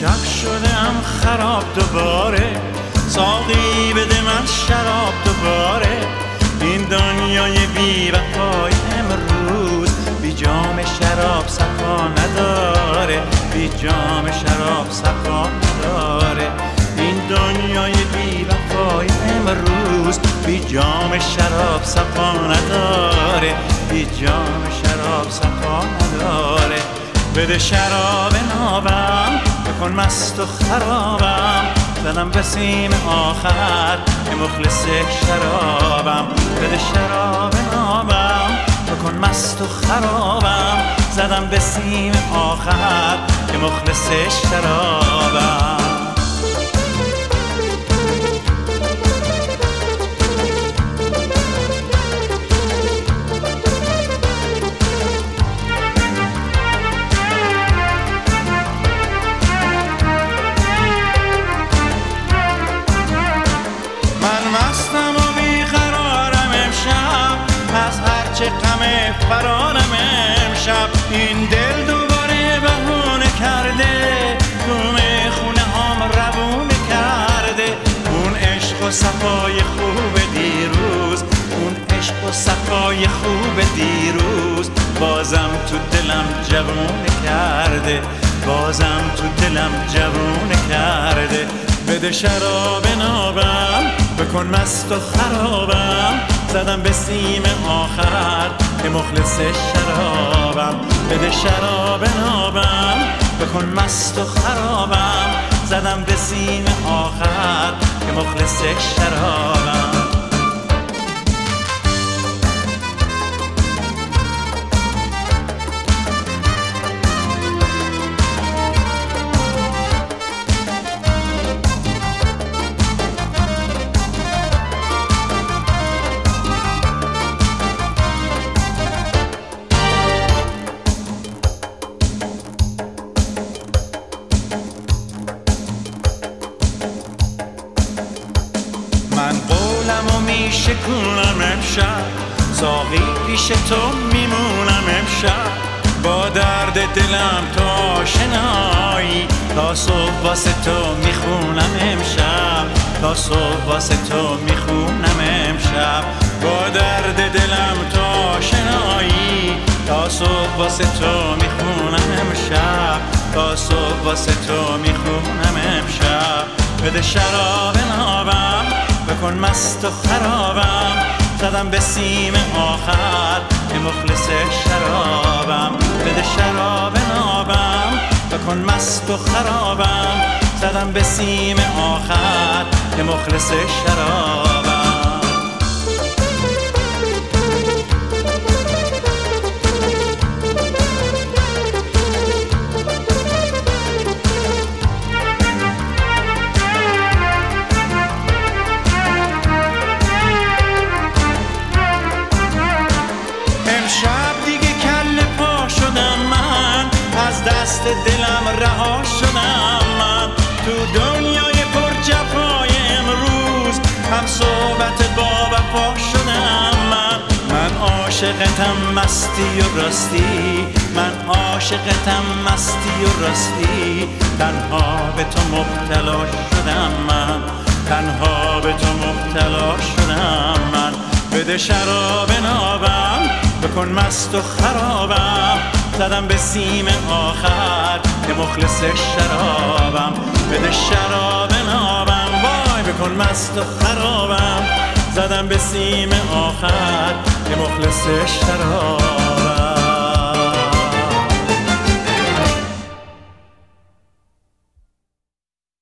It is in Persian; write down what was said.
امشب شدم خراب دوباره، ساقی بده من شراب دوباره. این دنیای بی وفای امروز بی جام شراب صفا نداره، بی جام شراب صفا نداره. این دنیای بی وفای امروز بی جام شراب صفا نداره، بی جام شراب صفا نداره. بده شراب نابم بکن مست و خرابم، زدم به سیم آخر که مخلص شرابم. بده شراب نابم بکن مست و خرابم، زدم به سیم آخر که مخلص شرابم. مستم و بیقرارم امشب، از هرچه غم فرارم امشب. این دل دوباره بهونه کرده، دوم خونه هام روونه کرده. اون عشق و صفای خوب دیروز، اون عشق و صفای خوب دیروز بازم تو دلم جوونه کرده، بازم تو دلم جوونه کرده. بده شراب نابم بکن مست و خرابم، زدم به سیم آخر که مخلص شرابم. بده شراب نابم بکن مست و خرابم، زدم به سیم آخر که مخلص شرابم. من قولمو میشکونم امشب، ساقی پیش تو میمونم امشب. با درد دلم تو آشنایی، تا صبح واسه تو میخونم امشب، تا صبح واسه تو میخونم امشب. با درد دلم تو آشنایی، تا صبح واسه تو میخونم امشب، تا صبح واسه تو میخونم امشب. بده شراب نابم بکن مست و خرابم، زدم به سیم آخر که مخلص شرابم. بده شراب نابم بکن مست و خرابم، زدم به سیم آخر که مخلص شرابم. امشب دیگه کله پا شدم من، از دست دلم رها شدم من. تو دنیای پر جفای امروز هم صحبت با وفا شدم من. من عاشقتم مستی و راستی، من عاشقتم مستی و راستی. تنها به تو مبتلا شدم من، تنها به تو مبتلا شدم من. بده شراب نابم بکن مست و خرابم، زدم به سیم آخر که مخلص شرابم. بده شراب نابم وای بکن مست و خرابم، زدم به سیم آخر که مخلص شرابم.